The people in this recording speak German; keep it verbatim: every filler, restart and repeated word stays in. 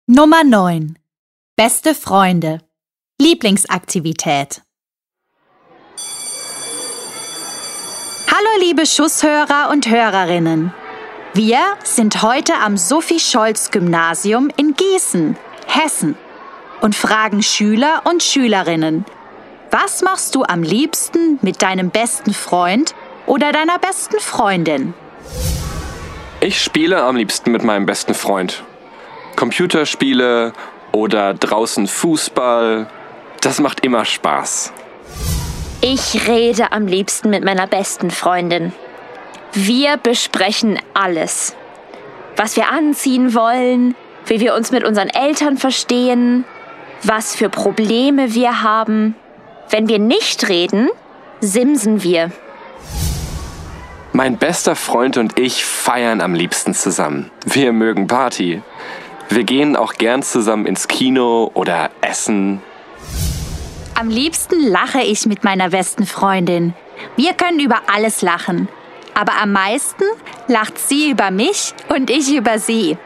Nummer neun. Beste Freunde. Lieblingsaktivität. Hallo liebe Schusshörer und Hörerinnen. Wir sind heute am Sophie-Scholz-Gymnasium in Gießen, Hessen und fragen Schüler und Schülerinnen: Was machst du am liebsten mit deinem besten Freund oder deiner besten Freundin? Ich spiele am liebsten mit meinem besten Freund. Computerspiele oder draußen Fußball, das macht immer Spaß. Ich rede am liebsten mit meiner besten Freundin. Wir besprechen alles. Was wir anziehen wollen, wie wir uns mit unseren Eltern verstehen, was für Probleme wir haben. Wenn wir nicht reden, simsen wir. Mein bester Freund und ich feiern am liebsten zusammen. Wir mögen Party. Wir gehen auch gern zusammen ins Kino oder essen. Am liebsten lache ich mit meiner besten Freundin. Wir können über alles lachen. Aber am meisten lacht sie über mich und ich über sie.